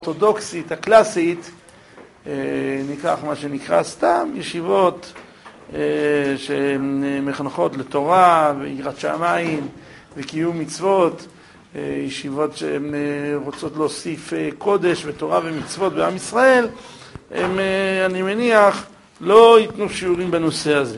האורתודוקסית, הקלאסית, ניקח מה שנקרא סתם, ישיבות שמחנכות לתורה ויראת שמיים וקיום מצוות, ישיבות שהן רוצות להוסיף קודש ותורה ומצוות בעם ישראל, הם, אני מניח, לא ייתנו שיעורים בנושא הזה.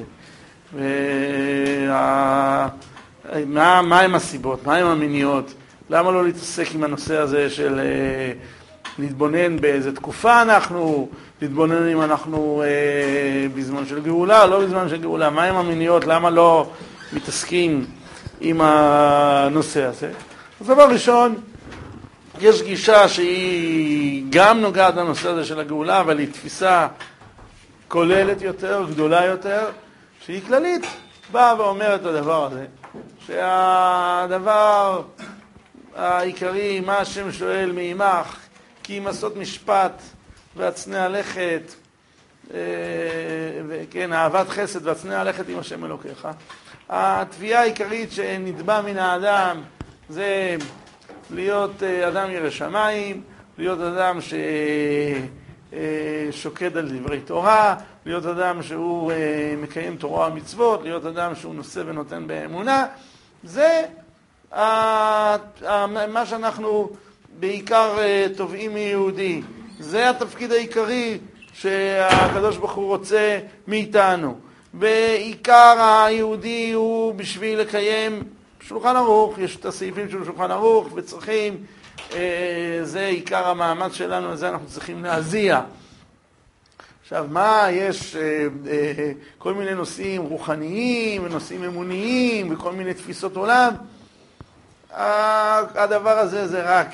מה הם הסיבות? מה הם המניעות? למה לא להתעסק עם הנושא הזה של להתבונן באיזה תקופה אנחנו, להתבונן אם אנחנו בזמן של גאולה, לא בזמן של גאולה, מה הם המניעות, למה לא מתעסקים עם הנושא הזה? אז דבר ראשון, יש גישה שהיא גם נוגעת לנושא הזה של הגאולה, אבל היא תפיסה כוללת יותר, גדולה יותר, שהיא כללית, באה ואומרת את הדבר הזה, שהדבר העיקרי, מה השם שואל מעמך, כי אם עשות משפט והצנע לכת, וכן, אהבת חסד והצנע לכת עם השם אלוקיך. התביעה העיקרית שנתבע מן האדם זה להיות אדם ירא שמיים, להיות אדם ששוקד על דברי תורה, להיות אדם שהוא מקיים תורה ומצוות, להיות אדם שהוא נושא ונותן באמונה. זה מה שאנחנו בעיקר תובעים מיהודי. זה התפקיד העיקרי שהקדוש ברוך הוא רוצה מאיתנו. בעיקר היהודי הוא בשביל לקיים שולחן ערוך, יש את הסעיפים של שולחן ערוך וצריכים, זה עיקר המאמץ שלנו, על זה אנחנו צריכים להזיע. עכשיו, מה, יש כל מיני נושאים רוחניים ונושאים אמוניים וכל מיני תפיסות עולם. הדבר הזה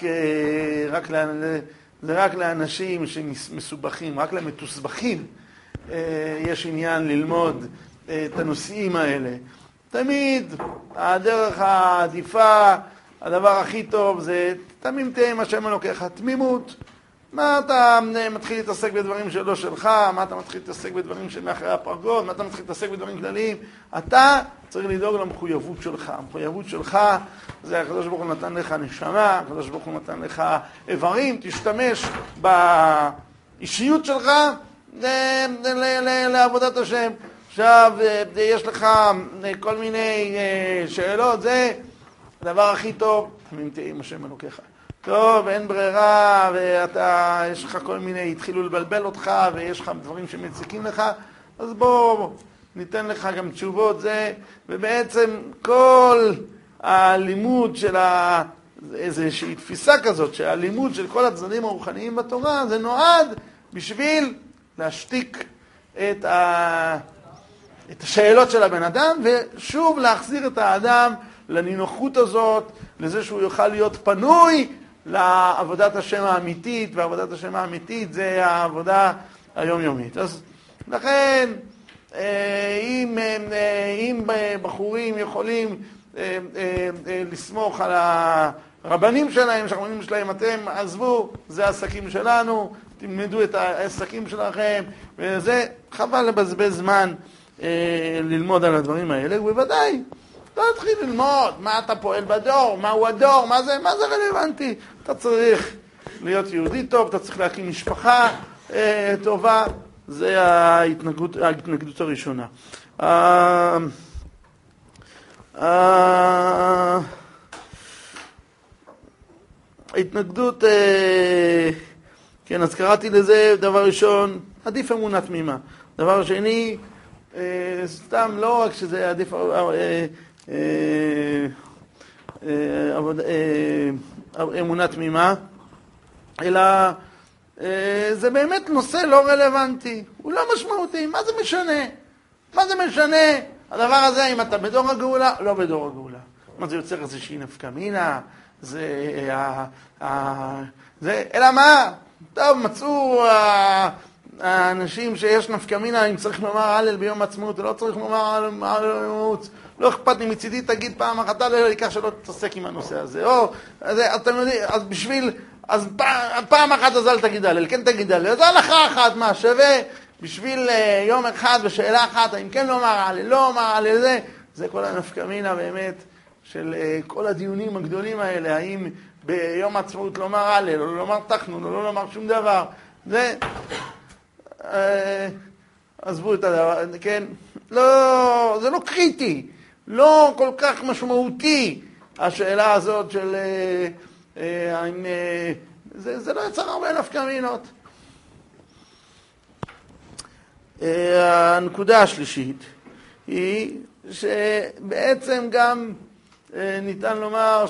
זה רק לאנשים שמסובכים, רק למתוסבכים יש עניין ללמוד את הנושאים האלה. תמיד הדרך העדיפה, הדבר הכי טוב זה תמים תהיה עם השם אלוקיך, תמימות. מה אתה מתחיל להתעסק בדברים שלא שלך, מה אתה מתחיל להתעסק בדברים שמאחורי הפרגוד, מה אתה מתחיל להתעסק בדברים כלליים. אתה צריך לדאוג למחויבות שלך. המחויבות שלך זה הקדוש ברוך הוא נתן לך נשמה, הקדוש ברוך הוא נתן לך איברים, תשתמש באישיות שלך לעבודת השם. עכשיו יש לך כל מיני שאלות, זה הדבר הכי טוב, תמים תהיה עם השם אלוקיך. טוב, אין ברירה, ואתה, יש לך כל מיני, התחילו לבלבל אותך, ויש לך דברים שמציקים לך, אז בוא, ניתן לך גם תשובות, זה, ובעצם כל הלימוד של איזושהי תפיסה כזאת, שהלימוד של כל הצדדים הרוחניים בתורה, זה נועד בשביל להשתיק את השאלות של הבן אדם, ושוב להחזיר את האדם לנינוחות הזאת, לזה שהוא יוכל להיות פנוי, לעבודת השם האמיתית, ועבודת השם האמיתית זה העבודה היומיומית. אז לכן, אם בחורים יכולים לסמוך על הרבנים שלהם, שהרבנים שלהם, אתם עזבו, זה העסקים שלנו, תלמדו את העסקים שלכם, וזה חבל לבזבז זמן ללמוד על הדברים האלה, ובוודאי, אתה תתחיל ללמוד מה אתה פועל בדור, מהו הדור, מה זה רלוונטי. אתה צריך להיות יהודי טוב, אתה צריך להקים משפחה טובה, זה ההתנגדות הראשונה. ההתנגדות, כן, אז קראתי לזה, דבר ראשון, עדיף אמונה תמימה. דבר שני, סתם לא רק שזה עדיף אמונה תמימה, אלא זה באמת נושא לא רלוונטי, הוא לא משמעותי. מה זה משנה? מה זה משנה הדבר הזה אם אתה בדור הגאולה, לא בדור הגאולה? מה זה יוצר איזושהי נפקא מינה? אלא מה? טוב, מצאו האנשים שיש נפקא מינה, אם צריך לומר הלל ביום העצמאות, או לא צריך לומר הלל ביום העצמאות, לא אכפת לי מצידי, תגיד פעם אחת הלל, העיקר שלא תתעסק עם הנושא הזה. או, אתם יודעים, אז פעם אחת אז אל תגיד הלל, כן תגיד הלל, אז הלכה אחת מה שווה, בשביל יום אחד ושאלה אחת, האם כן לומר הלל, לא לומר הלל, זה כל הנפקא מינה באמת של כל הדיונים הגדולים האלה, האם ביום העצמאות לומר הלל, לא לומר תחנון, לא לומר שום דבר. זה, עזבו את הדבר, כן? לא, זה לא קריטי, לא כל כך משמעותי, השאלה הזאת של, זה לא יצר הרבה נפקא מינות. הנקודה השלישית היא שבעצם גם ניתן לומר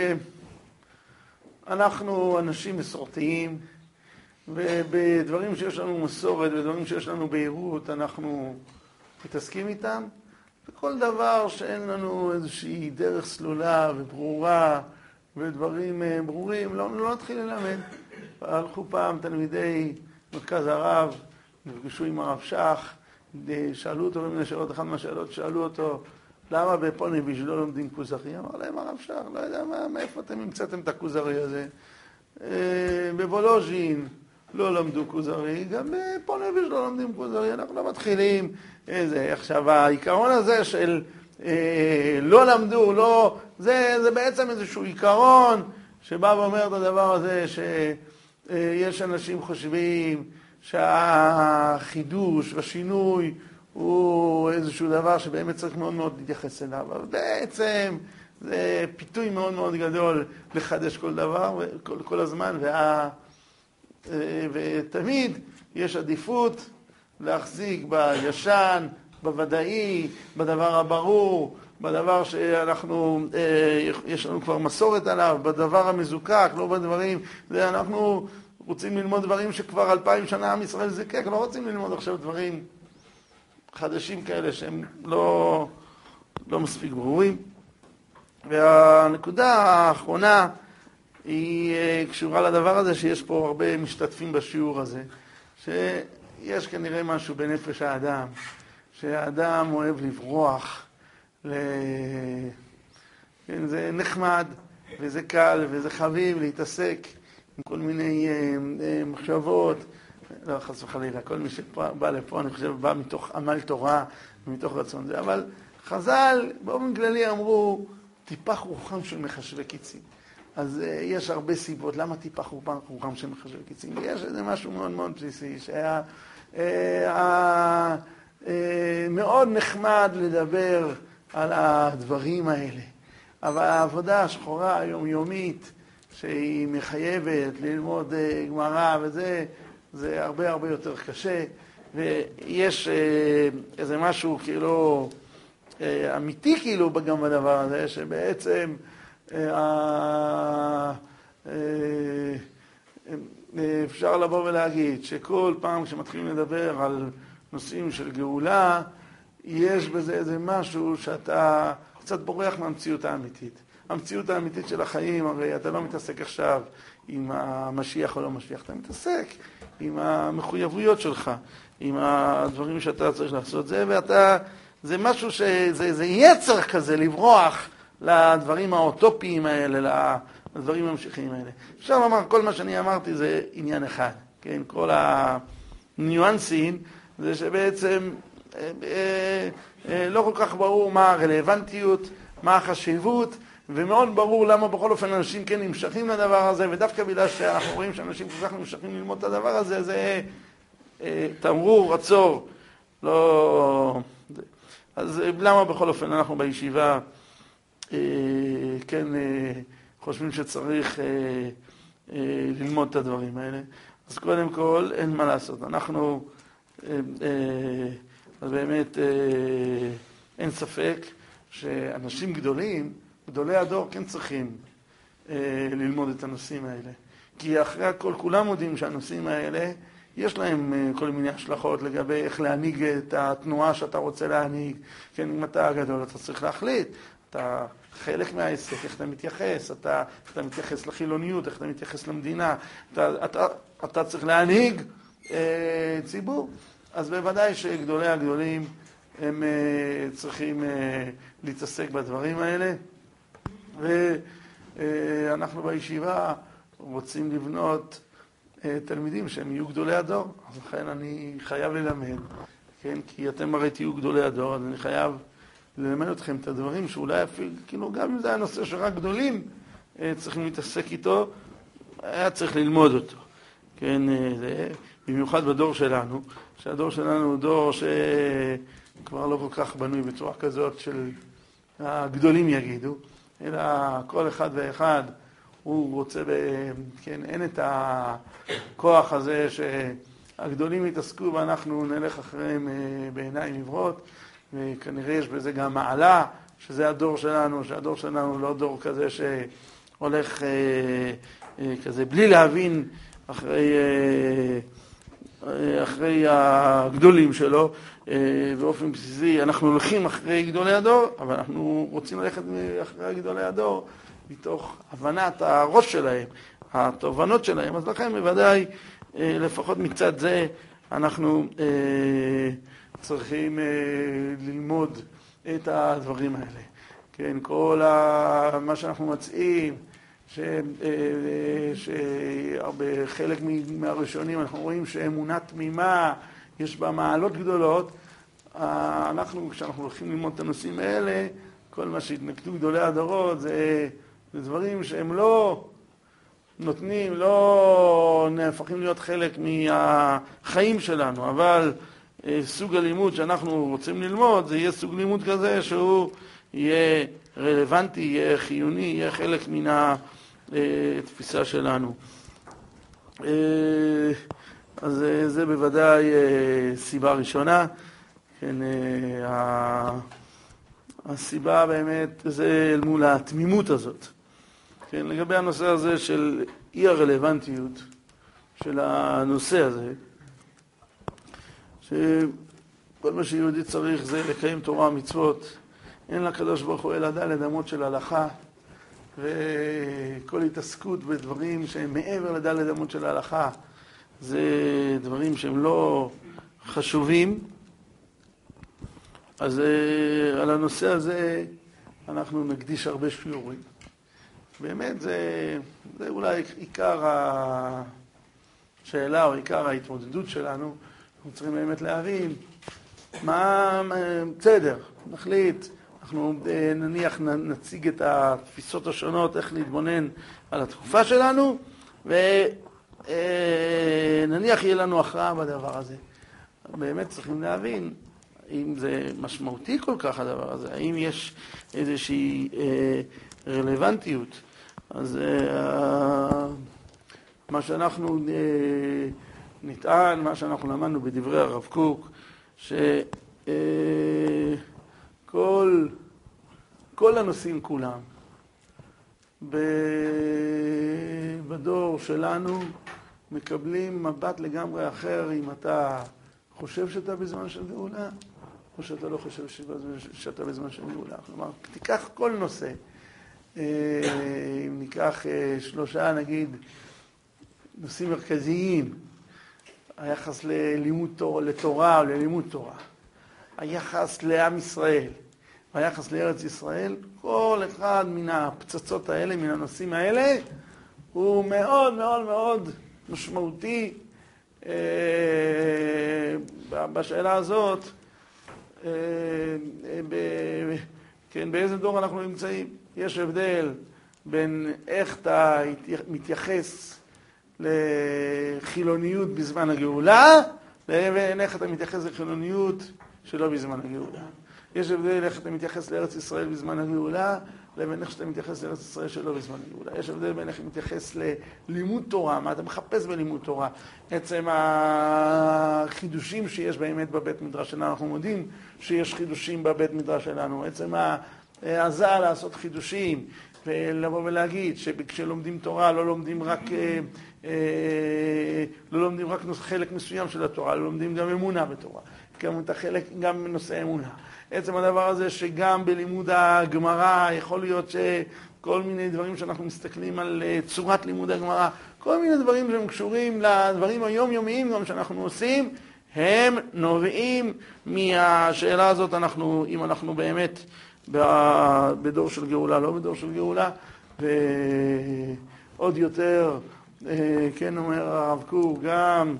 שאנחנו אנשים מסורתיים, ובדברים שיש לנו מסורת, בדברים שיש לנו בהירות, אנחנו מתעסקים איתם, וכל דבר שאין לנו איזושהי דרך סלולה וברורה ודברים ברורים, לא נתחיל ללמד. הלכו פעם תלמידי מרכז הרב, נפגשו עם הרב שך, שאלו אותו במיני שאלות, אחת מהשאלות שאלו אותו, למה בפונביץ' לא לומדים כוזרי? אמר להם הרב שך, לא יודע מאיפה אתם המצאתם את הכוזרי הזה. בוולוז'ין לא למדו כוזרי, גם בפונביץ' לא לומדים כוזרי, אנחנו לא מתחילים איזה. עכשיו העיקרון הזה של לא למדו, לא, זה בעצם איזשהו עיקרון שבא ואומר את הדבר הזה שיש אנשים חושבים שהחידוש והשינוי הוא איזשהו דבר שבאמת צריך מאוד מאוד להתייחס אליו. אבל בעצם זה פיתוי מאוד מאוד גדול לחדש כל דבר, כל הזמן, ותמיד יש עדיפות להחזיק בישן, בוודאי, בדבר הברור, בדבר שאנחנו, יש לנו כבר מסורת עליו, בדבר המזוקק, לא בדברים, אנחנו רוצים ללמוד דברים שכבר 2000 שנה עם ישראל זיקק, לא רוצים ללמוד עכשיו דברים חדשים כאלה שהם לא מספיק ברורים. והנקודה האחרונה היא קשורה לדבר הזה שיש פה הרבה משתתפים בשיעור הזה, שיש כנראה משהו בנפש האדם, שהאדם אוהב לברוח, זה נחמד וזה קל וזה חביב להתעסק עם כל מיני מחשבות, לא חס וחלילה, כל מי שבא לפה אני חושב בא מתוך עמל תורה ומתוך רצון זה, אבל חז"ל באופן כללי אמרו טיפח רוחם של מחשבי קיצים. אז יש הרבה סיבות למה טיפח רוחם של מחשבי קיצים. יש איזה משהו מאוד מאוד בסיסי שהיה מאוד נחמד לדבר על הדברים האלה, אבל העבודה השחורה היומיומית שהיא מחייבת ללמוד גמרא וזה, זה הרבה הרבה יותר קשה, ויש איזה משהו כאילו אמיתי כאילו גם בדבר הזה, שבעצם אפשר לבוא ולהגיד שכל פעם כשמתחילים לדבר על נושאים של גאולה, יש בזה איזה משהו שאתה קצת בורח מהמציאות האמיתית. המציאות האמיתית של החיים, הרי אתה לא מתעסק עכשיו עם המשיח או לא משיח, אתה מתעסק עם המחויבויות שלך, עם הדברים שאתה צריך לעשות זה, זה משהו זה יצר כזה לברוח לדברים האוטופיים האלה, לדברים המשיחיים האלה. אפשר לומר, כל מה שאני אמרתי זה עניין אחד, כן? כל הניואנסים זה שבעצם לא כל כך ברור מה הרלוונטיות, מה החשיבות, ומאוד ברור למה בכל אופן אנשים כן נמשכים לדבר הזה, ודווקא בגלל שאנחנו רואים שאנשים כל כך נמשכים ללמוד את הדבר הזה, זה תמרור, עצור. לא... אז למה בכל אופן אנחנו בישיבה כן חושבים שצריך ללמוד את הדברים האלה? אז קודם כל אין מה לעשות. אנחנו אז באמת אין ספק שאנשים גדולים, גדולי הדור כן צריכים ללמוד את הנושאים האלה. כי אחרי הכל כולם יודעים שהנושאים האלה יש להם כל מיני השלכות לגבי איך להנהיג את התנועה שאתה רוצה להנהיג. כן, אם אתה גדול אתה צריך להחליט, אתה חלק מהעסק, איך אתה מתייחס, אתה מתייחס לחילוניות, איך אתה מתייחס למדינה, אתה צריך להנהיג ציבור. אז בוודאי שגדולי הגדולים הם צריכים להתעסק בדברים האלה, ואנחנו בישיבה רוצים לבנות תלמידים שהם יהיו גדולי הדור, אז לכן אני חייב ללמד, כן? כי אתם הרי תהיו גדולי הדור, אז אני חייב ללמד אתכם את הדברים שאולי אפילו, כאילו גם אם זה הנושא שרק גדולים צריכים להתעסק איתו, היה צריך ללמוד אותו. כן, במיוחד בדור שלנו, שהדור שלנו הוא דור שכבר לא כל כך בנוי בצורה כזאת של הגדולים יגידו, אלא כל אחד ואחד הוא רוצה, כן, אין את הכוח הזה שהגדולים יתעסקו ואנחנו נלך אחריהם בעיניים עיוורות, וכנראה יש בזה גם מעלה, שזה הדור שלנו, שהדור שלנו לא דור כזה שהולך כזה בלי להבין אחרי הגדולים שלו, באופן בסיסי אנחנו הולכים אחרי גדולי הדור, אבל אנחנו רוצים ללכת אחרי גדולי הדור מתוך הבנת הראש שלהם, התובנות שלהם. אז לכן בוודאי, לפחות מצד זה, אנחנו צריכים ללמוד את הדברים האלה. כן, כל מה שאנחנו מצאים, שבחלק מהראשונים אנחנו רואים שאמונה תמימה, יש בה מעלות גדולות. אנחנו, כשאנחנו הולכים ללמוד את הנושאים האלה, כל מה שהתנקטו גדולי הדורות, זה דברים שהם לא נותנים, לא נהפכים להיות חלק מהחיים שלנו, אבל סוג הלימוד שאנחנו רוצים ללמוד, זה יהיה סוג לימוד כזה שהוא יהיה רלוונטי, יהיה חיוני, יהיה חלק מן התפיסה שלנו. אז זה בוודאי סיבה ראשונה. כן, הסיבה באמת זה אל מול התמימות הזאת. כן, לגבי הנושא הזה של אי הרלוונטיות של הנושא הזה, שכל מה שיהודי צריך זה לקיים תורה ומצוות, אין לקדוש ברוך הוא אלא ד' אמות של הלכה, וכל התעסקות בדברים שהם מעבר לד' אמות של ההלכה, זה דברים שהם לא חשובים. אז על הנושא הזה אנחנו נקדיש הרבה שיעורים. באמת זה אולי עיקר השאלה או עיקר ההתמודדות שלנו. אנחנו צריכים באמת להבין מה בסדר, נחליט, אנחנו נניח נציג את התפיסות השונות, איך להתבונן על התקופה שלנו, ונניח יהיה לנו הכרעה בדבר הזה. באמת צריכים להבין אם זה משמעותי כל כך הדבר הזה, האם יש איזושהי רלוונטיות. אז מה שאנחנו נטען, מה שאנחנו למדנו בדברי הרב קוק, שכל הנושאים כולם בדור שלנו מקבלים מבט לגמרי אחר אם אתה חושב שאתה בזמן של גאולה, או שאתה לא חושב שאתה בזמן של גאולה. כלומר, תיקח כל נושא, אם ניקח שלושה, נגיד, נושאים מרכזיים, היחס לתורה או ללימוד תורה, היחס לעם ישראל, היחס לארץ ישראל, כל אחד מן הפצצות האלה, מן הנושאים האלה, הוא מאוד מאוד מאוד משמעותי בשאלה הזאת, כן, באיזה דור אנחנו נמצאים. יש הבדל בין איך אתה מתייחס לחילוניות בזמן הגאולה, לבין איך אתה מתייחס לחילוניות שלא בזמן הגאולה. יש הבדל איך אתה מתייחס לארץ ישראל בזמן הגאולה, לבין איך שאתה מתייחס לארץ ישראל שלא בזמן הגאולה. יש הבדל בין איך אתה מתייחס ללימוד תורה, מה אתה מחפש בלימוד תורה. עצם החידושים שיש באמת בבית מדרש שלנו, אנחנו מודים שיש חידושים בבית מדרש שלנו. עצם העזה לעשות חידושים, ולבוא ולהגיד שכשלומדים תורה לא לומדים רק חלק מסוים של התורה, לא לומדים גם אמונה בתורה, גם נושא אמונה. עצם הדבר הזה שגם בלימוד הגמרא יכול להיות שכל מיני דברים שאנחנו מסתכלים על צורת לימוד הגמרא, כל מיני דברים שהם קשורים לדברים היומיומיים גם שאנחנו עושים, הם נובעים מהשאלה הזאת, אם אנחנו באמת בדור של גאולה, לא בדור של גאולה. ועוד יותר, כן אומר הרב קוק, גם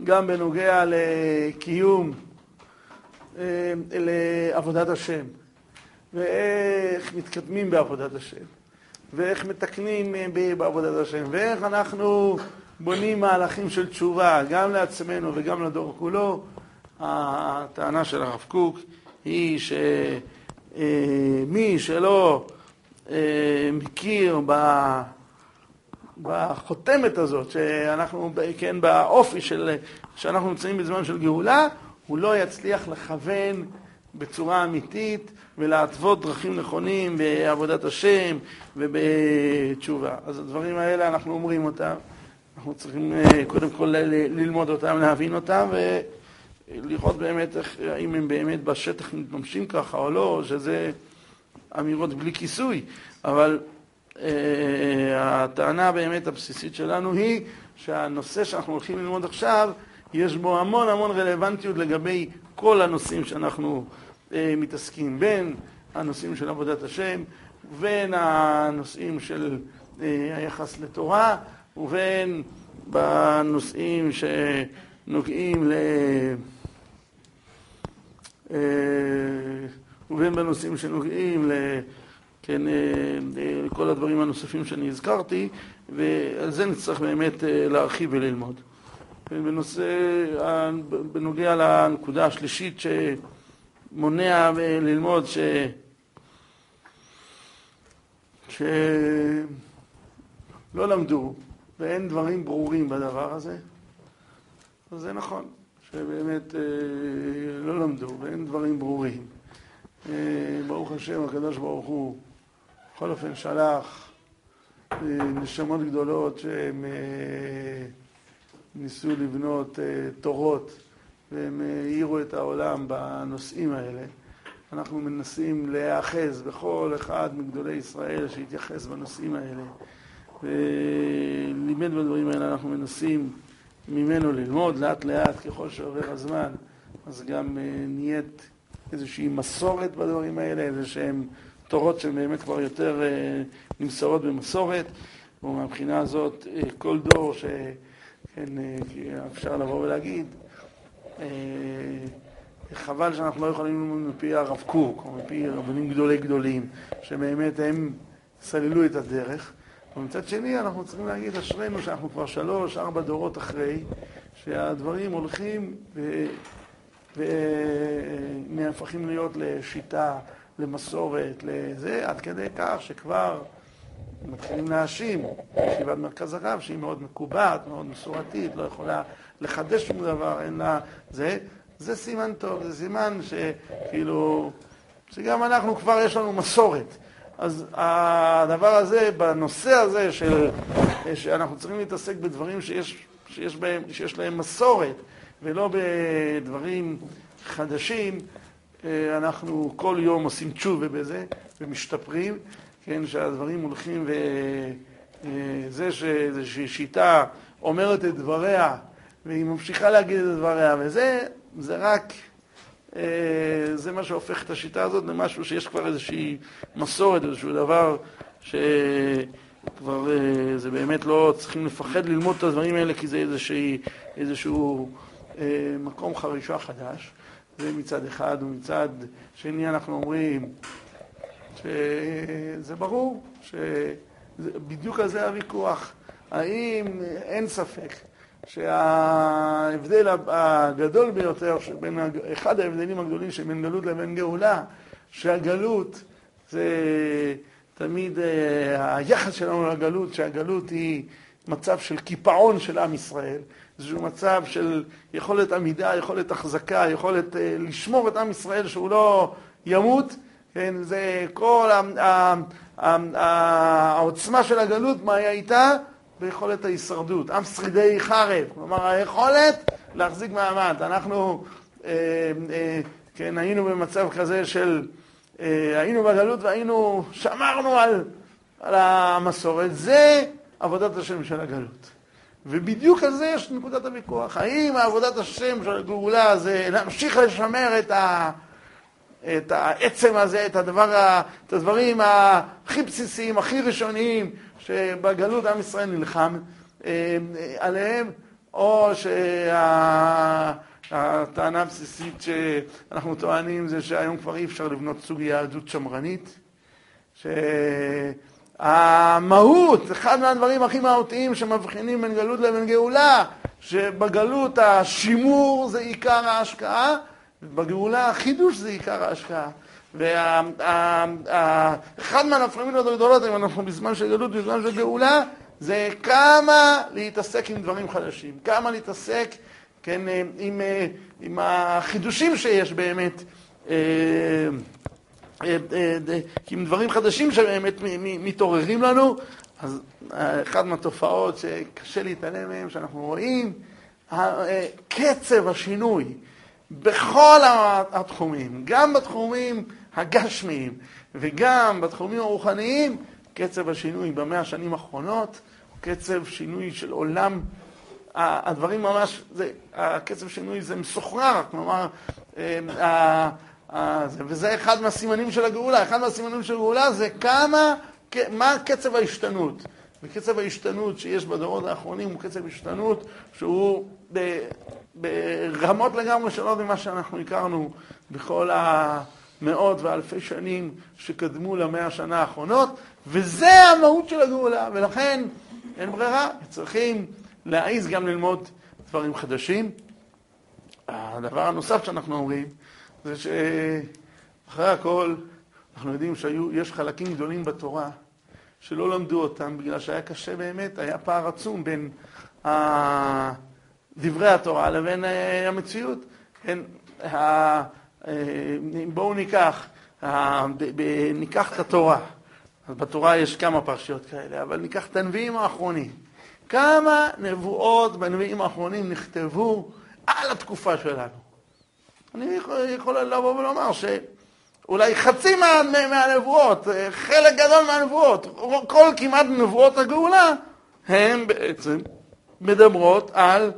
בנוגע לקיום, לעבודת השם. ואיך מתקדמים בעבודת השם, ואיך מתקנים בעבודת השם, ואיך אנחנו בונים מהלכים של תשובה, גם לעצמנו וגם לדור כולו. הטענה של הרב קוק היא שמי שלא מכיר בחותמת הזאת, שאנחנו, כן, באופי שאנחנו נמצאים בזמן של גאולה, הוא לא יצליח לכוון בצורה אמיתית ולהתוות דרכים נכונים בעבודת השם ובתשובה. אז הדברים האלה אנחנו אומרים אותם, אנחנו צריכים קודם כל ללמוד אותם, להבין אותם ולראות באמת האם הם באמת בשטח מתממשים ככה או לא, או שזה אמירות בלי כיסוי. אבל הטענה באמת הבסיסית שלנו היא שהנושא שאנחנו הולכים ללמוד עכשיו, יש בו המון המון רלוונטיות לגבי כל הנושאים שאנחנו מתעסקים, בין הנושאים של עבודת השם, ובין הנושאים של היחס לתורה, ובין בנושאים שנוגעים ובין בנושאים שנוגעים כן, כל הדברים הנוספים שאני הזכרתי, ועל זה נצטרך באמת להרחיב וללמוד. בנוגע לנקודה השלישית שמונע ללמוד שלא למדו ואין דברים ברורים בדבר הזה, אז זה נכון שבאמת לא למדו ואין דברים ברורים. ברוך השם, הקדוש ברוך הוא בכל אופן שלח נשמות גדולות שהם ניסו לבנות תורות והם העירו את העולם בנושאים האלה. אנחנו מנסים להיאחז בכל אחד מגדולי ישראל שהתייחס בנושאים האלה ולימד בדברים האלה. אנחנו מנסים ממנו ללמוד לאט לאט ככל שעובר הזמן, אז גם נהיית איזושהי מסורת בדברים האלה, איזשהם תורות שבאמת כבר יותר נמסורות במסורת, ומהבחינה הזאת כל דור שכן אפשר לבוא ולהגיד, חבל שאנחנו לא יכולים ללמוד מפי הרב קוק או מפי רבנים גדולים שבאמת הם סללו את הדרך. ומצד שני אנחנו צריכים להגיד אשרינו שאנחנו כבר 3-4 דורות אחרי שהדברים הולכים ונהפכים להיות לשיטה, למסורת, לזה, עד כדי כך שכבר מתחילים להאשים ישיבת מרכז הרב שהיא מאוד מקובעת, מאוד מסורתית, לא יכולה לחדש שום דבר, אין לה זה סימן טוב, זה סימן שכאילו שגם אנחנו כבר יש לנו מסורת. אז הדבר הזה, בנושא הזה שאנחנו צריכים להתעסק בדברים שיש להם מסורת ולא בדברים חדשים, אנחנו כל יום עושים תשובה בזה ומשתפרים, כן, שהדברים הולכים וזה שאיזושהי שיטה אומרת את דבריה והיא ממשיכה להגיד את דבריה, וזה רק זה מה שהופך את השיטה הזאת למשהו שיש כבר איזושהי מסורת, איזשהו דבר שכבר זה באמת לא צריכים לפחד ללמוד את הדברים האלה, כי זה איזשהו מקום חרישה חדש. זה מצד אחד, ומצד שני אנחנו אומרים שזה ברור שבדיוק על זה הוויכוח. האם אין ספק שההבדל הגדול ביותר, אחד ההבדלים הגדולים שבין גלות לבין גאולה, שהגלות זה תמיד היחס שלנו לגלות, שהגלות היא מצב של קיפאון של עם ישראל, איזשהו מצב של יכולת עמידה, יכולת החזקה, יכולת לשמור את עם ישראל שהוא לא ימות, כן, זה כל העוצמה של הגלות, מה היה איתה? ביכולת ההישרדות, עם שרידי חרב, כלומר היכולת להחזיק מעמד. אנחנו כן, היינו במצב כזה של היינו בגלות והיינו שמרנו על המסורת. זה עבודת השם של הגלות, ובדיוק על זה יש נקודת הוויכוח. האם עבודת השם של הגאולה זה להמשיך לשמר את העצם הזה, את הדברים הכי בסיסיים, הכי ראשוניים שבגלות עם ישראל נלחם עליהם, או שהטענה הבסיסית שאנחנו טוענים זה שהיום כבר אי אפשר לבנות סוג יהדות שמרנית, שהמהות, אחד מהדברים הכי מהותיים שמבחינים בין גלות לבין גאולה, שבגלות השימור זה עיקר ההשקעה, ובגאולה החידוש זה עיקר ההשקעה. ואחד מהנפרמינות הגדולות, אם אנחנו בזמן של גלות ובזמן של גאולה, זה כמה להתעסק עם דברים חדשים, כמה להתעסק כן, עם החידושים שיש באמת, עם דברים חדשים שבאמת מתעוררים לנו. אז אחת מהתופעות שקשה להתעלם מהם, שאנחנו רואים, קצב השינוי בכל התחומים, גם בתחומים הגשמיים וגם בתחומים הרוחניים, קצב השינוי ב100 השנים האחרונות, קצב שינוי של עולם, הדברים ממש, הקצב שינוי זה מסוחרר, כלומר, וזה אחד מהסימנים של הגאולה, אחד מהסימנים של הגאולה זה מה קצב ההשתנות. וקצב ההשתנות שיש בדורות האחרונים הוא קצב השתנות שהוא ברמות לגמרי שונות ממה שאנחנו הכרנו בכל המאות ואלפי שנים שקדמו ל100 השנה האחרונות, וזה המהות של הגאולה, ולכן אין ברירה, צריכים להעיז גם ללמוד דברים חדשים. הדבר הנוסף שאנחנו אומרים זה שאחרי הכל אנחנו יודעים שיש חלקים גדולים בתורה שלא למדו אותם בגלל שהיה קשה באמת, היה פער עצום בין דברי התורה לבין המציאות. בואו ניקח את התורה. אז בתורה יש כמה פרשיות כאלה, אבל ניקח את הנביאים האחרונים. כמה נבואות בנביאים האחרונים נכתבו על התקופה שלנו. אני יכול לבוא ולומר שאולי חצי מהנבואות, חלק גדול מהנבואות, כל כמעט נבואות הגאולה, הן בעצם מדברות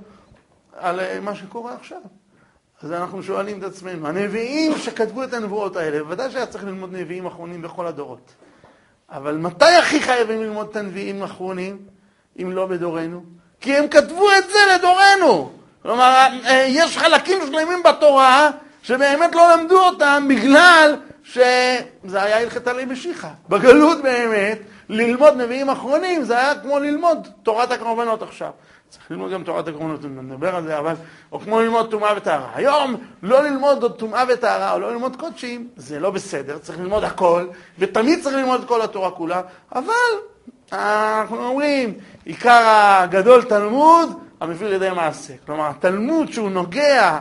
על מה שקורה עכשיו. אז אנחנו שואלים את עצמנו, הנביאים שכתבו את הנבואות האלה, ודאי שהיה צריך ללמוד נביאים אחרונים בכל הדורות. אבל מתי הכי חייבים ללמוד את הנביאים האחרונים, אם לא בדורנו? כי הם כתבו את זה לדורנו. כלומר, יש חלקים שלמים בתורה שבאמת לא למדו אותם בגלל שזה היה הלכת עלי משיחה. בגלות באמת, ללמוד נביאים אחרונים זה היה כמו ללמוד תורת הקורבנות עכשיו. צריך ללמוד גם תורת הקורבנות, נדבר על זה, אבל, או כמו ללמוד טומאה וטהרה. היום לא ללמוד עוד טומאה וטהרה, או לא ללמוד קודשים, זה לא בסדר, צריך ללמוד הכל, ותמיד צריך ללמוד את כל התורה כולה, אבל אנחנו אומרים, עיקר הגדול תלמוד, המביא לידי מעשה. כלומר, התלמוד שהוא נוגע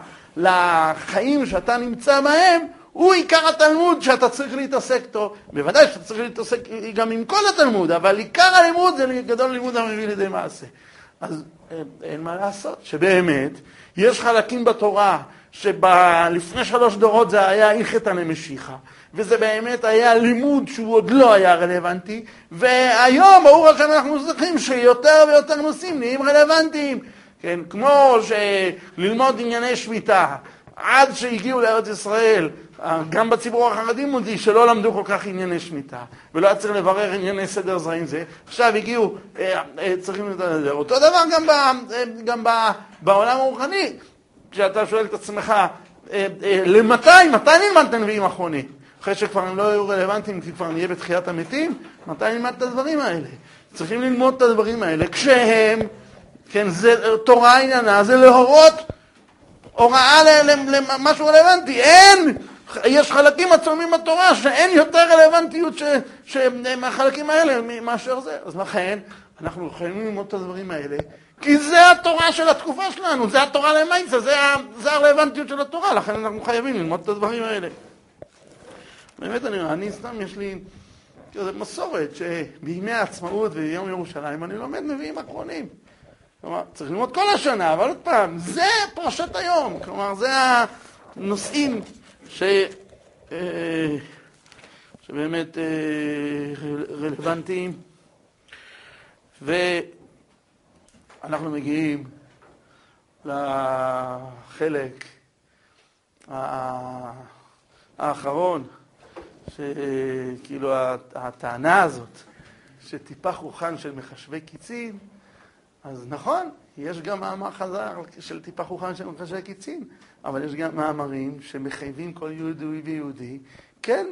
לחיים שאתה נמצא בהם, הוא עיקר התלמוד שאתה צריך להתעסק איתו. בוודאי שאתה צריך להתעסק גם עם כל התלמוד, אבל עיקר הלימוד זה גדול לימוד המביא לידי מעשה. אז אין מה לעשות, שבאמת יש חלקים בתורה שלפני 3 דורות זה היה הלכת עלי משיחה, וזה באמת היה לימוד שהוא עוד לא היה רלוונטי, והיום ברור השם אנחנו זוכים שיותר ויותר נושאים נהיים רלוונטיים, כן? כמו שללמוד ענייני שמיטה, עד שהגיעו לארץ ישראל, גם בציבור החרדי מודי שלא למדו כל כך ענייני שמיטה, ולא היה צריך לברר ענייני סדר זרעים זה, עכשיו הגיעו, צריכים לדבר. אותו דבר גם בעולם הרוחני, כשאתה שואל את עצמך, מתי נלמד את הנביאים האחרונים? אחרי שכבר הם לא היו רלוונטיים, כי כבר נהיה בתחיית המתים, מתי נלמד את הדברים האלה? צריכים ללמוד את הדברים האלה, כשהם, כן, זה תורה עניינה, זה להורות הוראה למשהו רלוונטי. יש חלקים עצומים בתורה שאין יותר רלוונטיות מהחלקים האלה מאשר זה. אז לכן, אנחנו חייבים ללמוד את הדברים האלה, כי זה התורה של התקופה שלנו, זה התורה למעשה, זה הרלוונטיות של התורה, לכן אנחנו חייבים ללמוד את הדברים האלה. באמת, אני סתם, יש לי מסורת שבימי העצמאות ויום ירושלים אני לומד נביאים אחרונים. כלומר, צריך ללמוד כל השנה, אבל עוד פעם, זה פרשת היום. כלומר, זה הנושאים שבאמת רלוונטיים. ואנחנו מגיעים לחלק האחרון, שכאילו הטענה הזאת, שטיפח רוחן של מחשבי קיצין, אז נכון, יש גם מאמר חז"ל של טיפה חוכם של מחשי קיצין, אבל יש גם מאמרים שמחייבים כל יהודי ויהודי, כן,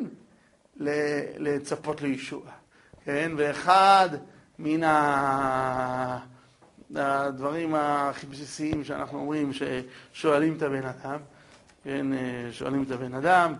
לצפות לישוע. כן, ואחד מן הדברים הכי בסיסיים שאנחנו אומרים, ששואלים את הבן אדם, כן, שואלים את הבן אדם,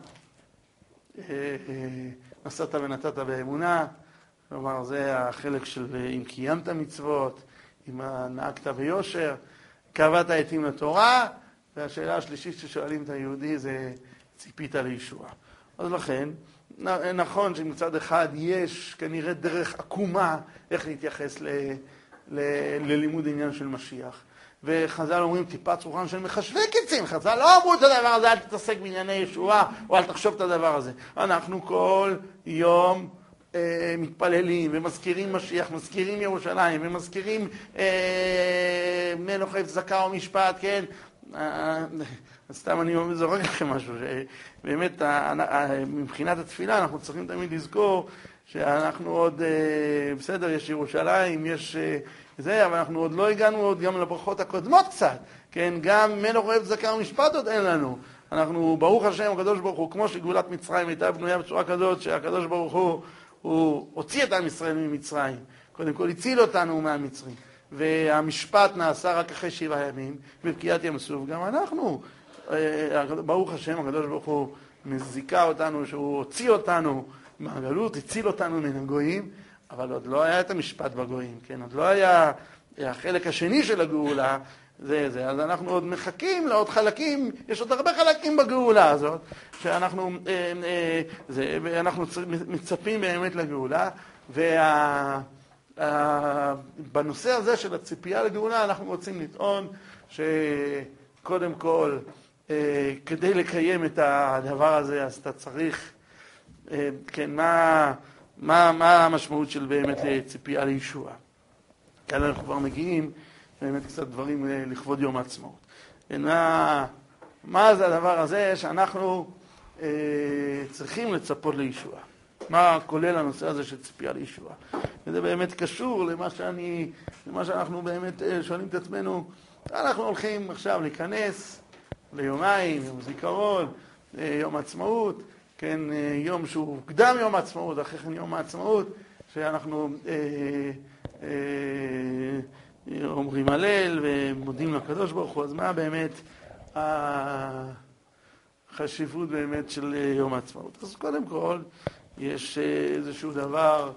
נשאת ונתת באמונה, כלומר זה החלק של אם קיימת מצוות, אם נהגת ביושר, קבעת עתים לתורה, והשאלה השלישית ששואלים את היהודי זה ציפית לישוע. אז לכן, נכון שמצד אחד יש כנראה דרך עקומה איך להתייחס ללימוד עניין של משיח. וחז"ל אומרים טיפת רוחם של מחשבי קיצין. חז"ל לא אמרו את הדבר הזה, אל תתעסק בענייני ישועה, או אל תחשוב את הדבר הזה. אנחנו כל יום מתפללים ומזכירים משיח, מזכירים ירושלים, ומזכירים מלך צדקה ומשפט, כן? סתם אני זורק לכם משהו, שבאמת מבחינת התפילה אנחנו צריכים תמיד לזכור שאנחנו עוד, בסדר, יש ירושלים, יש זה, אבל אנחנו עוד לא הגענו עוד גם לברכות הקודמות קצת, כן? גם מלך אוהב צדקה ומשפט עוד אין לנו. אנחנו, ברוך השם, הקדוש ברוך הוא, כמו שגאולת מצרים הייתה בנויה בצורה כזאת, שהקדוש ברוך הוא הוציא את עם ישראל ממצרים. קודם כל הציל אותנו מהמצרים. והמשפט נעשה רק אחרי 7 ימים, בבקיעת ים סוף. גם אנחנו, ברוך השם, הקדוש ברוך הוא מזיקה אותנו, שהוא הוציא אותנו מהגלות, הציל אותנו מן הגויים, אבל עוד לא היה את המשפט בגויים, כן? עוד לא היה החלק השני של הגאולה, זה. אז אנחנו עוד מחכים לעוד חלקים, יש עוד הרבה חלקים בגאולה הזאת, שאנחנו ואנחנו מצפים באמת לגאולה, בנושא הזה של הציפייה לגאולה אנחנו רוצים לטעון שקודם כל כדי לקיים את הדבר הזה אז אתה צריך, כן, מה המשמעות של באמת ציפייה לישוע. כאן אנחנו כבר מגיעים באמת קצת דברים לכבוד יום העצמאות. מה זה הדבר הזה שאנחנו צריכים לצפות לישוע? מה כולל הנושא הזה של ציפייה לישוע? וזה באמת קשור למה שאנחנו באמת שואלים את עצמנו. אנחנו הולכים עכשיו להיכנס ליומיים, יום זיכרון, יום העצמאות, כן, יום שהוא קדם יום העצמאות, אחרי כן יום העצמאות, שאנחנו אומרים הלל ומודים לקדוש ברוך הוא. אז מה באמת החשיבות באמת של יום העצמאות? אז קודם כל, יש איזשהו דבר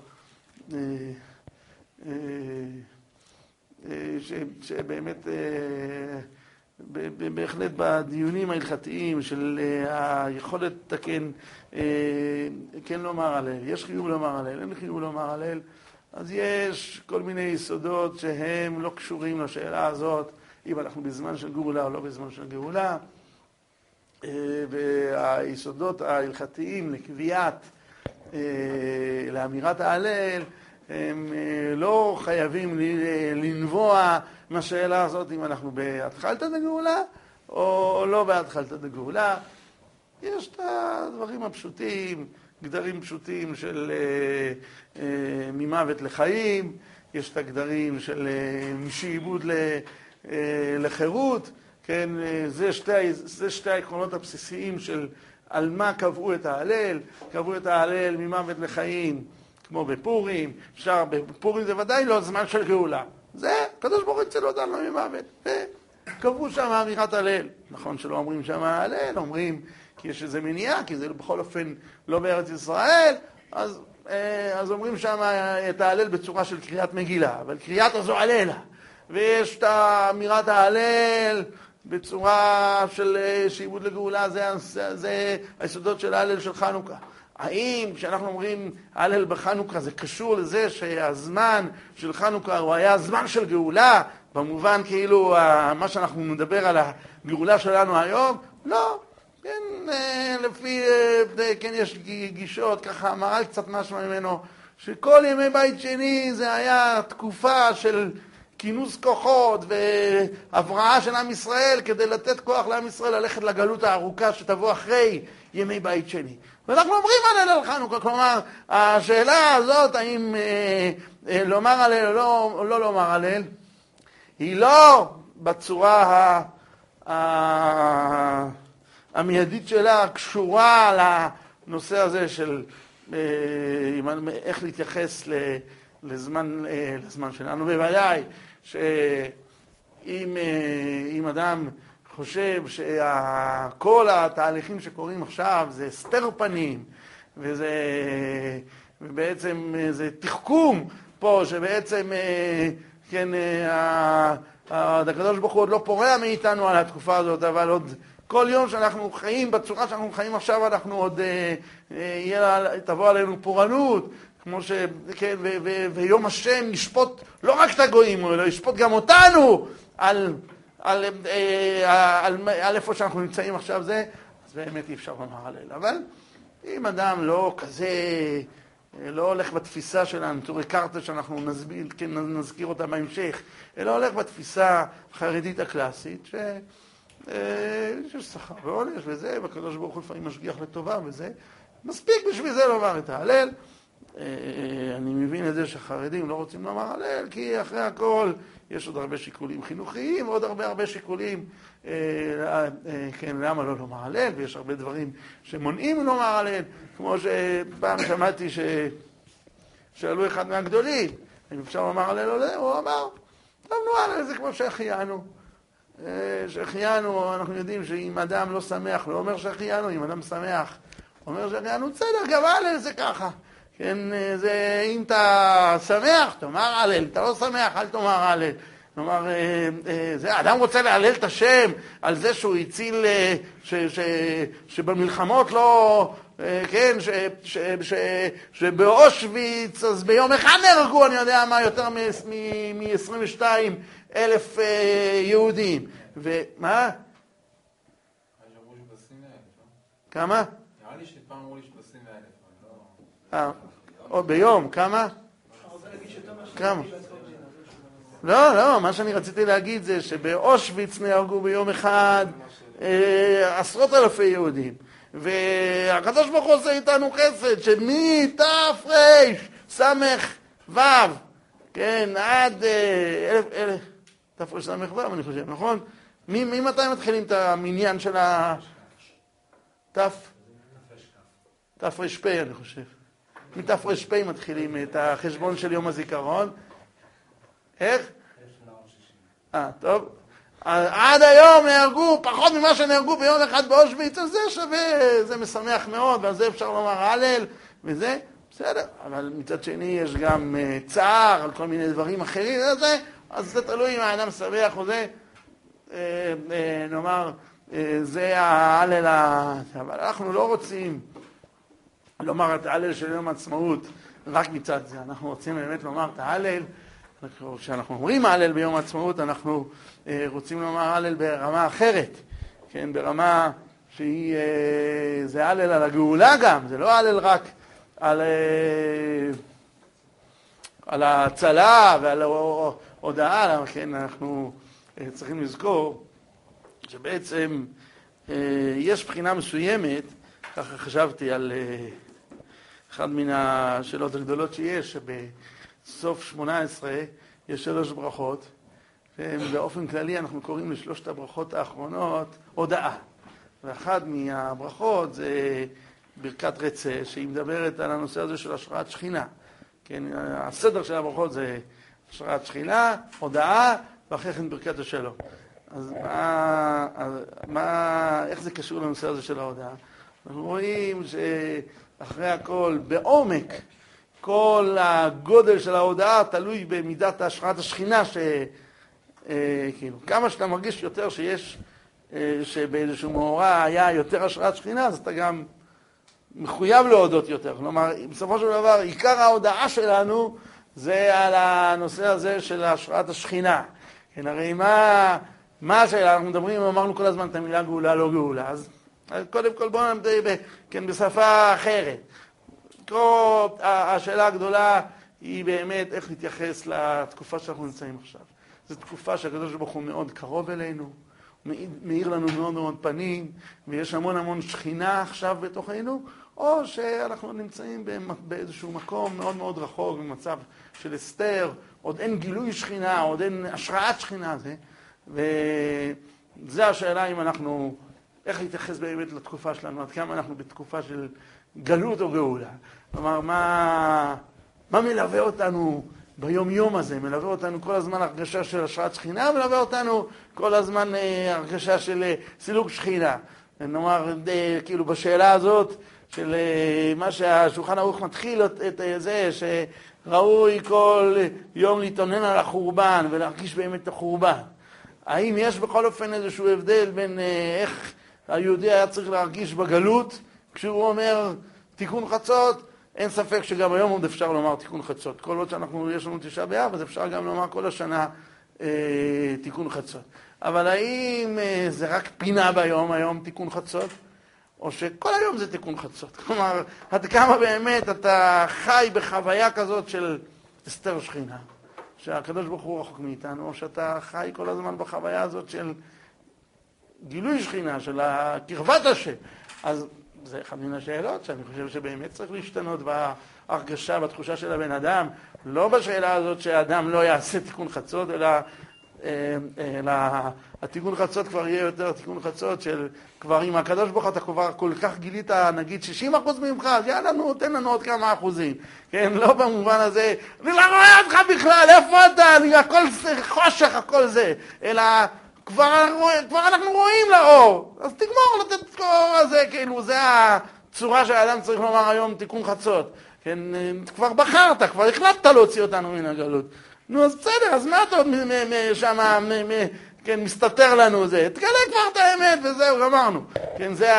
שבאמת בהחלט בדיונים ההלכתיים של היכולת לתקן, כן לומר הלל, יש חיוב לומר הלל, אין חיוב לומר הלל, אז יש כל מיני יסודות שהם לא קשורים לשאלה הזאת, אם אנחנו בזמן של גאולה או לא בזמן של גאולה, והיסודות ההלכתיים לקביעת, לאמירת ההלל, הם לא חייבים לנבוע מהשאלה הזאת אם אנחנו בהתחלת הגאולה או לא בהתחלת הגאולה. יש את הדברים הפשוטים, גדרים פשוטים של ממוות לחיים, יש את הגדרים של משעבוד לחירות, כן, זה שתי העקרונות הבסיסיים של על מה קבעו את ההלל. קבעו את ההלל ממוות לחיים, כמו בפורים. אפשר, בפורים זה ודאי לא זמן של גאולה. זה, הקדוש ברוך הוא הציל אותנו ממוות. קבעו שם אמירת הלל. נכון שלא אומרים שם ההלל, אומרים כי יש איזה מניעה, כי זה בכל אופן לא בארץ ישראל, אז אומרים שם את ההלל בצורה של קריאת מגילה, אבל קריאת הזו הללה. ויש את אמירת ההלל בצורה של שעבוד לגאולה, זה היסודות של ההלל של חנוכה. האם כשאנחנו אומרים ההלל בחנוכה זה קשור לזה שהזמן של חנוכה הוא היה זמן של גאולה, במובן כאילו מה שאנחנו נדבר על הגאולה שלנו היום? לא. כן, לפי, כן, יש גישות, ככה מראה קצת משהו ממנו, שכל ימי בית שני זה היה תקופה של כינוס כוחות והבראה של עם ישראל כדי לתת כוח לעם ישראל ללכת לגלות הארוכה שתבוא אחרי ימי בית שני. ואנחנו אומרים הלל על חנוכה, כלומר, השאלה הזאת, האם לומר הלל או לא לומר הלל, היא לא בצורה המיידית שלה קשורה לנושא הזה של איך להתייחס לזמן שלנו. בוודאי שאם אדם חושב שכל התהליכים שקורים עכשיו זה הסתר פנים, ובעצם זה תחכום פה, שבעצם כן, הקדוש ברוך הוא עוד לא פורע מאיתנו על התקופה הזאת, אבל עוד כל יום שאנחנו חיים בצורה שאנחנו חיים עכשיו, אנחנו עוד תבוא עלינו פורענות, כמו כן, ויום השם ישפוט לא רק את הגויים, אלא ישפוט גם אותנו על איפה שאנחנו נמצאים עכשיו זה, אז באמת אי אפשר לומר הלל. אבל אם אדם לא כזה, לא הולך בתפיסה שלנו, צורי קרתא שאנחנו נזכיר אותה בהמשך, אלא הולך בתפיסה החרדית הקלאסית, שיש שכר ועונש וזה, והקדוש ברוך הוא לפעמים משגיח לטובה וזה, מספיק בשביל זה לומר את ההלל. אני מבין את זה שחרדים לא רוצים לומר הלל, כי אחרי הכל יש עוד הרבה שיקולים חינוכיים, ועוד הרבה שיקולים, כן, למה לא לומר הלל, ויש הרבה דברים שמונעים לומר הלל, כמו שפעם שמעתי שאלו אחד מהגדולים, אם אפשר לומר הלל או לא, הוא אמר, טוב, נו, הלל זה כמו שהחיינו. שהחיינו, אנחנו יודעים שאם אדם לא שמח, לא אומר שהחיינו, אם אדם שמח, אומר שהחיינו, בסדר, גם הלל זה ככה. כן, זה, אם אתה שמח, תאמר הלל, אתה לא שמח, אל תאמר הלל. כלומר, אדם רוצה להלל את השם על זה שהוא הציל, שבמלחמות לא, כן, שבאושוויץ, אז ביום אחד נהרגו, אני יודע מה, יותר מ-22,000 יהודים. ומה? כמה? נראה לי שפעם אמרו לי ש-20,000. או ביום, כמה? כמה? לא, מה שאני רציתי להגיד זה שבאושוויץ נהרגו ביום אחד עשרות אלפי יהודים. והקדוש ברוך הוא עושה איתנו חסד, שמתר"ש סמך ו', כן, עד תר"ש סמך ו', אני חושב, נכון? ממתי מתחילים את המניין של תר"ש, אני חושב. מתר"ש מתחילים את החשבון של יום הזיכרון. איך? טוב. עד היום נהרגו פחות ממה שנהרגו ביום אחד באושוויץ, אז זה שווה, זה משמח מאוד, ועל זה אפשר לומר הלל, וזה בסדר. אבל מצד שני יש גם צער על כל מיני דברים אחרים, אז זה תלוי אם האדם שמח או זה, נאמר, זה ההלל, אבל אנחנו לא רוצים לומר את ההלל של יום העצמאות רק מצד זה, אנחנו רוצים באמת לומר את ההלל, כשאנחנו אומרים הלל ביום העצמאות, אנחנו רוצים לומר הלל ברמה אחרת, כן, ברמה שהיא, זה הלל על הגאולה גם, זה לא הלל רק על ההצלה ועל ההודעה, כן, אנחנו צריכים לזכור שבעצם יש בחינה מסוימת, ככה חשבתי על אחד מן השאלות הגדולות שיש, שבסוף 18 יש 3 ברכות, ובאופן כללי אנחנו קוראים לשלושת הברכות האחרונות הודעה. ואחת מהברכות זה ברכת רצה, שהיא מדברת על הנושא הזה של השראת שכינה. כן, הסדר של הברכות זה השראת שכינה, הודעה, ואחרי כן ברכת השלום. אז איך זה קשור לנושא הזה של ההודעה? אנחנו רואים שאחרי הכל, בעומק, כל הגודל של ההודעה תלוי במידת השראת השכינה, כאילו, כמה שאתה מרגיש יותר שיש, שבאיזשהו מאורע היה יותר השראת שכינה, אז אתה גם מחויב להודות יותר. כלומר, בסופו של דבר, עיקר ההודעה שלנו זה על הנושא הזה של השראת השכינה. כן, הרי מה השאלה? אנחנו מדברים, אמרנו כל הזמן את המילה גאולה, לא גאולה. אז קודם כל בואו נמדה, כן, בשפה אחרת. השאלה הגדולה היא באמת איך להתייחס לתקופה שאנחנו נמצאים עכשיו. זו תקופה שהקדוש ברוך הוא מאוד קרוב אלינו, מאיר לנו מאוד מאוד פנים, ויש המון המון שכינה עכשיו בתוכנו, או שאנחנו נמצאים באיזשהו מקום מאוד מאוד רחוק, במצב של אסתר, עוד אין גילוי שכינה, עוד אין השראת שכינה, וזה השאלה אם אנחנו, איך להתייחס באמת לתקופה שלנו, עד כמה אנחנו בתקופה של גלות או גאולה. כלומר, מה מלווה אותנו ביום יום הזה? מלווה אותנו כל הזמן הרגשה של השראת שכינה, מלווה אותנו כל הזמן הרגשה של סילוק שכינה. נאמר, כאילו בשאלה הזאת, של מה שהשולחן ערוך מתחיל את זה, שראוי כל יום להתאונן על החורבן ולהרגיש באמת את החורבן. האם יש בכל אופן איזשהו הבדל בין איך היהודי היה צריך להרגיש בגלות, כשהוא אומר תיקון חצות? אין ספק שגם היום עוד אפשר לומר תיקון חצות. כל עוד יש לנו תשעה באב, אז אפשר גם לומר כל השנה תיקון חצות. אבל האם זה רק פינה היום תיקון חצות? או שכל היום זה תיקון חצות. כלומר, עד כמה באמת אתה חי בחוויה כזאת של אסתר שכינה, שהקדוש ברוך הוא רחוק מאיתנו, או שאתה חי כל הזמן בחוויה הזאת של גילוי שכינה, של קרבת השם. אז זה אחד מן השאלות שאני חושב שבאמת צריך להשתנות בהרגשה, בתחושה של הבן אדם, לא בשאלה הזאת שהאדם לא יעשה תיקון חצות, אלא התיקון חצות כבר יהיה יותר תיקון חצות של כבר עם הקדוש ברוך אתה כבר כל כך גילית, נגיד 60% ממך, אז יאללה, תן לנו עוד כמה אחוזים. כן, לא במובן הזה, אני לא רואה אותך בכלל, איפה אתה? הכל חושך, הכל זה. אלא כבר אנחנו רואים לאור. אז תגמור לתת את האור הזה, כאילו, זה הצורה שהאדם צריך לומר היום תיקון חצות. כן, כבר בחרת, כבר החלטת להוציא אותנו מן הגלות. נו, אז בסדר, אז מה אתה עוד שמה, כן, מסתתר לנו זה? תגלה כבר את האמת וזהו, גמרנו. כן, זה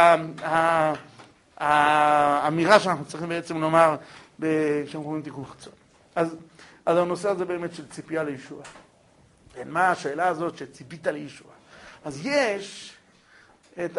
האמירה שאנחנו צריכים בעצם לומר כשאנחנו אומרים תיקון חצות. אז הנושא הזה באמת של ציפייה לישוע. כן, מה השאלה הזאת שציפית לישוע? אז יש את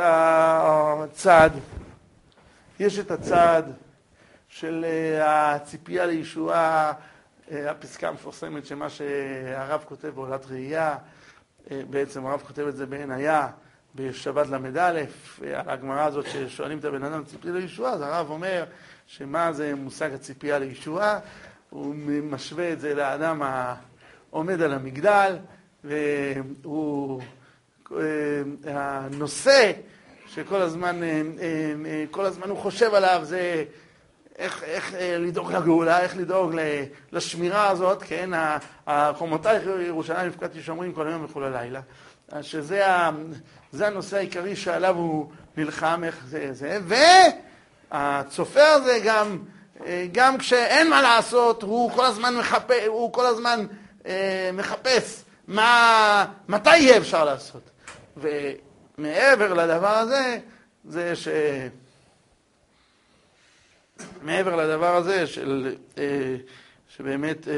הצד של הציפייה לישוע, הפסקה המפורסמת שמה שהרב כותב בעולת ראייה, בעצם הרב כותב את זה בעין היה, בשבת למד-א', על הגמרא הזאת ששואלים את הבן אדם ציפייה לישוע, אז הרב אומר שמה זה מושג הציפייה לישוע, הוא משווה את זה לאדם העומד על המגדל, והוא הנושא שכל הזמן הוא חושב עליו זה איך לדאוג לגאולה, איך לדאוג לשמירה הזאת, כן, חומותייך ירושלים הפקדתי שומרים כל היום וכל הלילה, שזה הנושא העיקרי שעליו הוא נלחם, איך זה, והצופר הזה גם כשאין מה לעשות, הוא כל הזמן מחפש מתי יהיה אפשר לעשות. ומעבר לדבר הזה, מעבר לדבר הזה שבאמת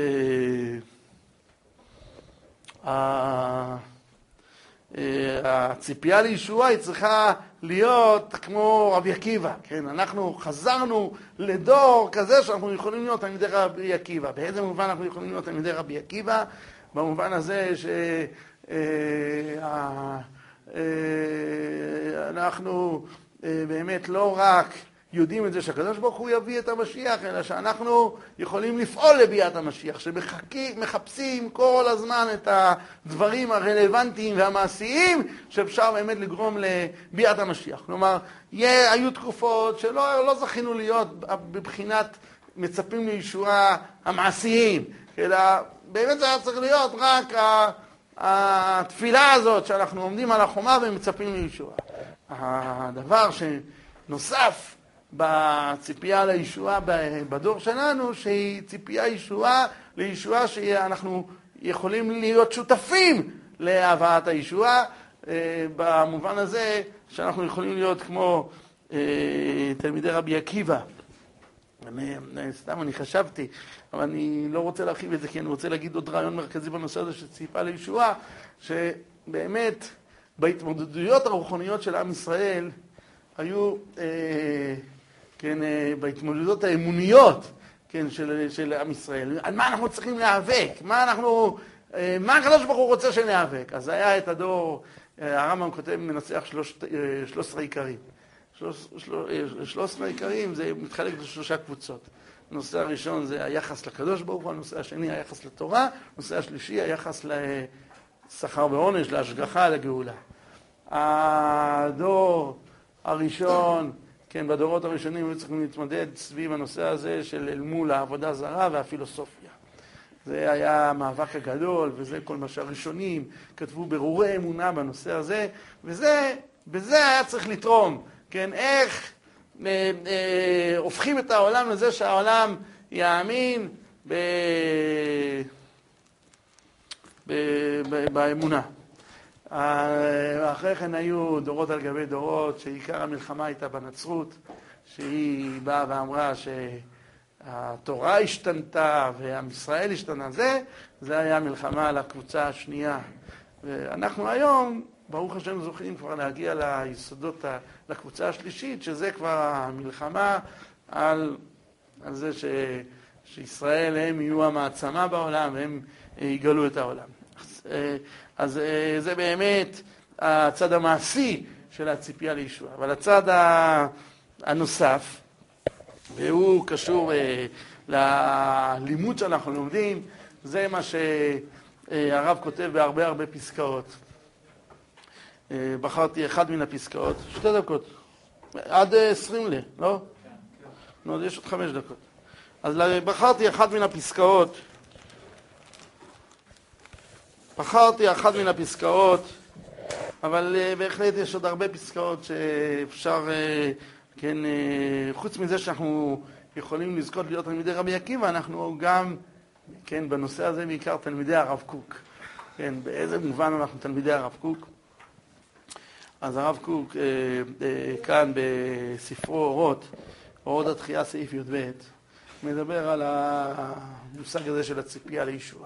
הציפייה לישוע היא צריכה להיות כמו רבי עקיבא, כן? אנחנו חזרנו לדור כזה שאנחנו יכולים להיות תלמידי רבי עקיבא. באיזה מובן אנחנו יכולים להיות תלמידי רבי עקיבא? במובן הזה שאנחנו באמת לא רק יודעים את זה שהקדוש ברוך הוא יביא את המשיח, אלא שאנחנו יכולים לפעול לביאת המשיח, שמחפשים כל הזמן את הדברים הרלוונטיים והמעשיים שאפשר באמת לגרום לביאת המשיח. כלומר, היו תקופות שלא זכינו להיות בבחינת מצפים לישועה המעשיים, אלא באמת זה היה צריך להיות רק התפילה הזאת שאנחנו עומדים על החומה ומצפים לישועה. הדבר שנוסף בציפייה לישועה בדור שלנו, שהיא ציפייה לישועה שאנחנו יכולים להיות שותפים להבאת הישועה, במובן הזה שאנחנו יכולים להיות כמו תלמידי רבי עקיבא. סתם אני חשבתי, אבל אני לא רוצה להרחיב את זה, כי אני רוצה להגיד עוד רעיון מרכזי בנושא הזה של ציפייה לישועה, שבאמת בהתמודדויות הרוחניות של עם ישראל היו כן, בהתמודדות האמוניות, כן, של עם ישראל. על מה אנחנו צריכים להיאבק? מה הקדוש ברוך הוא רוצה שניאבק? אז היה את הדור, הרמב"ם כותב מנצח 13 עיקרים. 13 העיקרים זה מתחלק לשלושה קבוצות. הנושא הראשון זה היחס לקדוש ברוך הוא, הנושא השני היחס לתורה, הנושא השלישי היחס לשכר ועונש, להשגחה, לגאולה. הדור הראשון, כן, בדורות הראשונים היו צריכים להתמודד סביב הנושא הזה של אל מול העבודה זרה והפילוסופיה. זה היה המאבק הגדול, וזה כל מה שהראשונים כתבו ברורי אמונה בנושא הזה, בזה היה צריך לתרום, כן, איך הופכים את העולם לזה שהעולם יאמין באמונה. אחרי כן היו דורות על גבי דורות, שעיקר המלחמה הייתה בנצרות, שהיא באה ואמרה שהתורה השתנתה ועם ישראל השתנה. זה היה מלחמה על הקבוצה השנייה. ואנחנו היום, ברוך השם, זוכים כבר להגיע ליסודות, לקבוצה השלישית, שזה כבר המלחמה על זה שישראל הם יהיו המעצמה בעולם, והם יגלו את העולם. אז זה באמת הצד המעשי של הציפייה לישוע. אבל הצד הנוסף, והוא קשור ללימוד שאנחנו לומדים, זה מה שהרב כותב בהרבה פסקאות. בחרתי אחד מן הפסקאות, 2 דקות, עד 20 לא? נו, יש עוד 5 דקות. אז בחרתי אחד מן הפסקאות, אבל בהחלט יש עוד הרבה פסקאות שאפשר, כן, חוץ מזה שאנחנו יכולים לזכות להיות תלמידי רבי עקיבא, אנחנו גם, כן, בנושא הזה בעיקר תלמידי הרב קוק. כן, באיזה מובן אנחנו תלמידי הרב קוק? אז הרב קוק כאן בספרו אורות התחייה סעיף י"ב, מדבר על המושג הזה של הציפייה לישוע.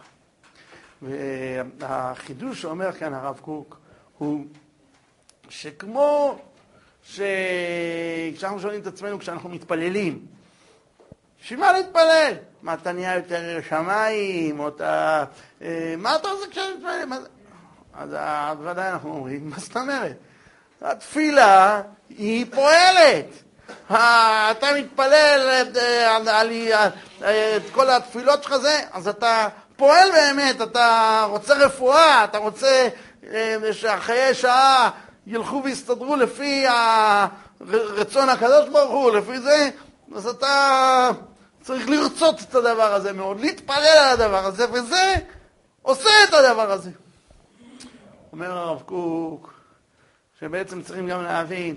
והחידוש שאומר כאן הרב קוק הוא שכמו כשאנחנו שואלים את עצמנו כשאנחנו מתפללים, שמה להתפלל? מה אתה נהיה יותר שמיים? או אתה... מה אתה עושה כשאתה מתפלל? אז ודאי אנחנו אומרים, מה זאת אומרת? התפילה היא פועלת. אתה מתפלל את כל התפילות שלך זה, אז אתה פועל באמת, אתה רוצה רפואה, אתה רוצה שהחיי שעה ילכו ויסתדרו לפי רצון הקדוש ברוך הוא, לפי זה, אז אתה צריך לרצות את הדבר הזה מאוד, להתפלל על הדבר הזה, וזה עושה את הדבר הזה. אומר הרב קוק, שבעצם צריכים גם להבין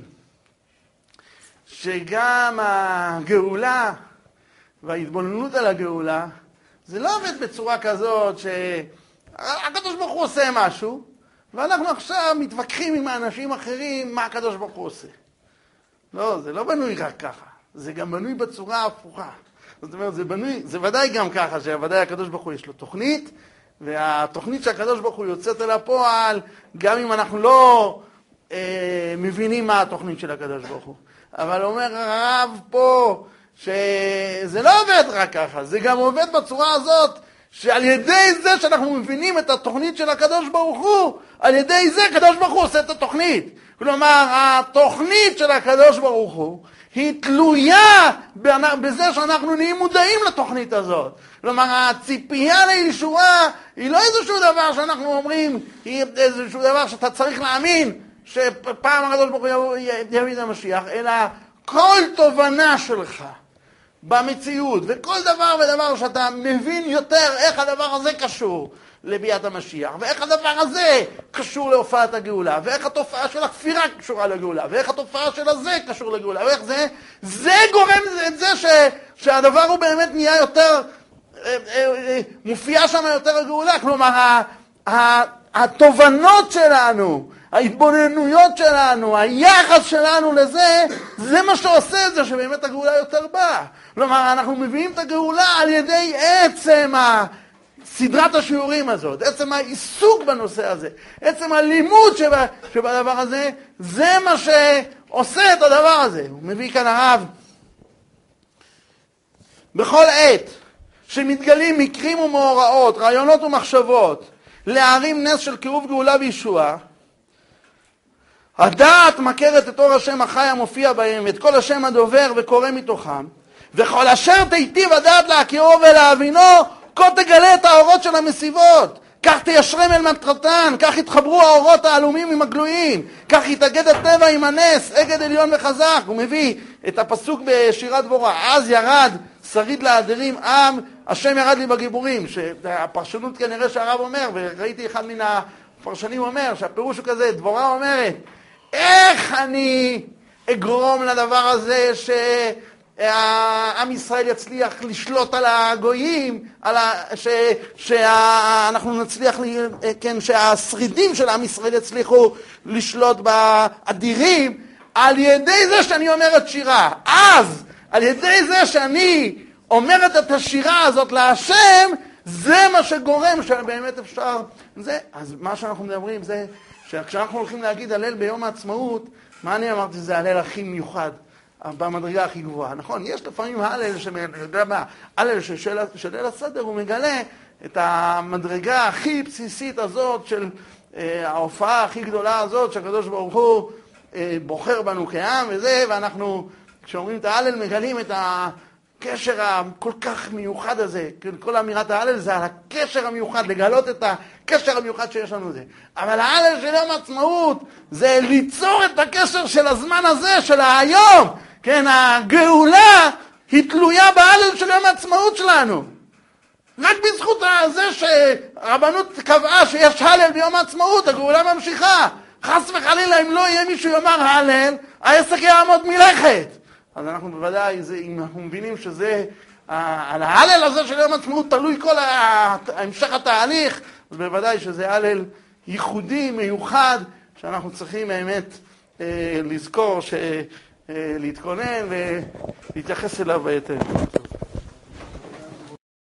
שגם הגאולה וההתבוננות על הגאולה זה לא עובד בצורה כזאת שהקדוש ברוך הוא עושה משהו ואנחנו עכשיו מתווכחים עם האנשים אחרים מה הקדוש ברוך הוא עושה. לא, זה לא בנוי רק ככה, זה גם בנוי בצורה הפוכה. זאת אומרת, זה ודאי גם ככה שוודאי הקדוש ברוך הוא יש לו תוכנית, והתוכנית שהקדוש ברוך הוא יוצאת אל הפועל, גם אם אנחנו לא מבינים מה התוכנית של הקדוש ברוך הוא. אבל אומר הרב פה שזה לא עובד רק ככה, זה גם עובד בצורה הזאת, שעל ידי זה שאנחנו מבינים את התוכנית של הקדוש ברוך הוא, על ידי זה הקדוש ברוך הוא עושה את התוכנית. כלומר, התוכנית של הקדוש ברוך הוא היא תלויה בזה שאנחנו נהיים מודעים לתוכנית הזאת. כלומר, הציפייה לישועה היא לא איזשהו דבר שאנחנו אומרים, היא איזשהו דבר שאתה צריך להאמין שפעם הקדוש ברוך הוא יביא את המשיח, אלא כל תובנה שלך במציאות, וכל דבר ודבר שאתה מבין יותר איך הדבר הזה קשור לביאת המשיח, ואיך הדבר הזה קשור להופעת הגאולה, ואיך התופעה של הכפירה קשורה לגאולה, ואיך התופעה של הזה קשור לגאולה, ואיך זה גורם את זה שהדבר הוא באמת נהיה יותר, מופיע שם יותר הגאולה. כלומר, התובנות שלנו, ההתבוננויות שלנו, היחס שלנו לזה, זה מה שעושה את זה שבאמת הגאולה יותר באה. כלומר, אנחנו מביאים את הגאולה על ידי עצם סדרת השיעורים הזאת, עצם העיסוק בנושא הזה, עצם הלימוד שבדבר הזה, זה מה שעושה את הדבר הזה. הוא מביא כאן הרב, בכל עת שמתגלים מקרים ומאורעות, רעיונות ומחשבות, להרים נס של קירוב גאולה וישועה, הדעת מכרת את אור השם החי המופיע בהם, את כל השם הדובר וקורא מתוכם, וכל אשר תיטיב הדעת להכירו ולהבינו, כה תגלה את האורות של המסיבות. כך תיישרם אל מטרתן, כך יתחברו האורות העלומים עם הגלויים, כך יתאגד הטבע עם הנס, אגד עליון וחזק. הוא מביא את הפסוק בשירת דבורה, אז ירד שריד לאדירים עם, השם ירד לי בגיבורים. שהפרשנות כנראה שהרב אומר, וראיתי אחד מן הפרשנים אומר, שהפירוש הוא כזה, דבורה אומרת, איך אני אגרום לדבר הזה שעם ישראל יצליח לשלוט על הגויים, שאנחנו נצליח, כן, שהשרידים של עם ישראל יצליחו לשלוט באדירים, על ידי זה שאני אומרת שירה. אז, על ידי זה שאני אומרת את השירה הזאת להשם, זה מה שגורם שבאמת אפשר. אז מה שאנחנו מדברים זה שכשאנחנו הולכים להגיד הלל ביום העצמאות, מה אני אמרתי? זה הלל הכי מיוחד, במדרגה הכי גבוהה. נכון, יש לפעמים הלל של ליל הסדר, הוא מגלה את המדרגה הכי בסיסית הזאת של ההופעה הכי גדולה הזאת, שהקדוש ברוך הוא בוחר בנו כעם וזה, ואנחנו כשאומרים את ההלל מגלים את הקשר הכל כך מיוחד הזה. כל אמירת ההלל זה על הקשר המיוחד, לגלות את הקשר המיוחד שיש לנו זה. אבל ההלל של יום העצמאות זה ליצור את הקשר של הזמן הזה, של היום. כן, הגאולה היא תלויה בהלל של יום העצמאות שלנו. רק בזכות זה שהרבנות קבעה שיש הלל ביום העצמאות, הגאולה ממשיכה. חס וחלילה, אם לא יהיה מישהו יאמר הלל, העסק יעמוד מלכת. אז אנחנו בוודאי, אם אנחנו מבינים שזה, על ההלל הזה של יום העצמאות תלוי כל המשך התהליך, אז בוודאי שזה הלל ייחודי, מיוחד, שאנחנו צריכים באמת לזכור, להתכונן ולהתייחס אליו בהתאם.